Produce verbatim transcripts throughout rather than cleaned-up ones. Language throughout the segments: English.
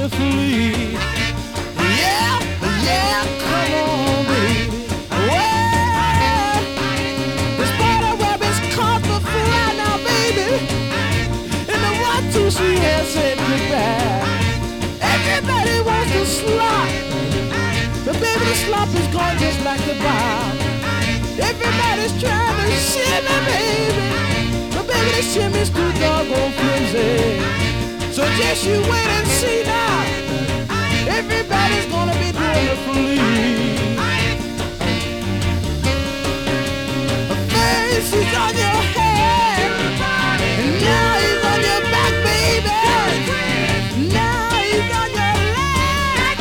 beautifully. Yeah, yeah, come on, baby. Well, this spider web is caught the fly now, baby. And the one, two, she has said goodbye. Everybody wants to slop, but baby, the slop is gone just like the bomb. Everybody's trying to shimmy, baby, but baby, the shimmy's too doggone flimsy. So just you wait and see now. Everybody's gonna be doing it for you. A face is on your head, and now he's on your back, baby. Now he's on your leg,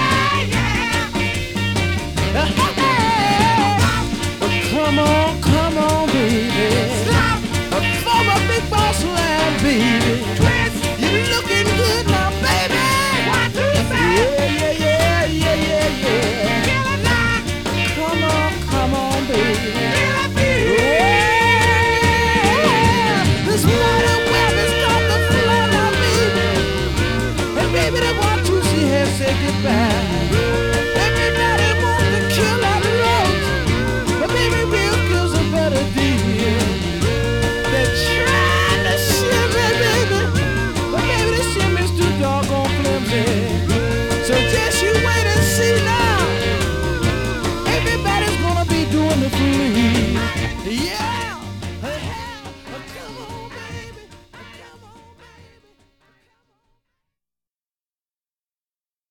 yeah. Come on, come on, baby. For my big boss land, baby. You're looking good now, baby. One, two, three. Yeah, yeah, yeah, yeah, yeah, yeah. Come on, come on, baby. Yeah. This spider web is got the fly now, baby. And baby, the one, two, she has said goodbye.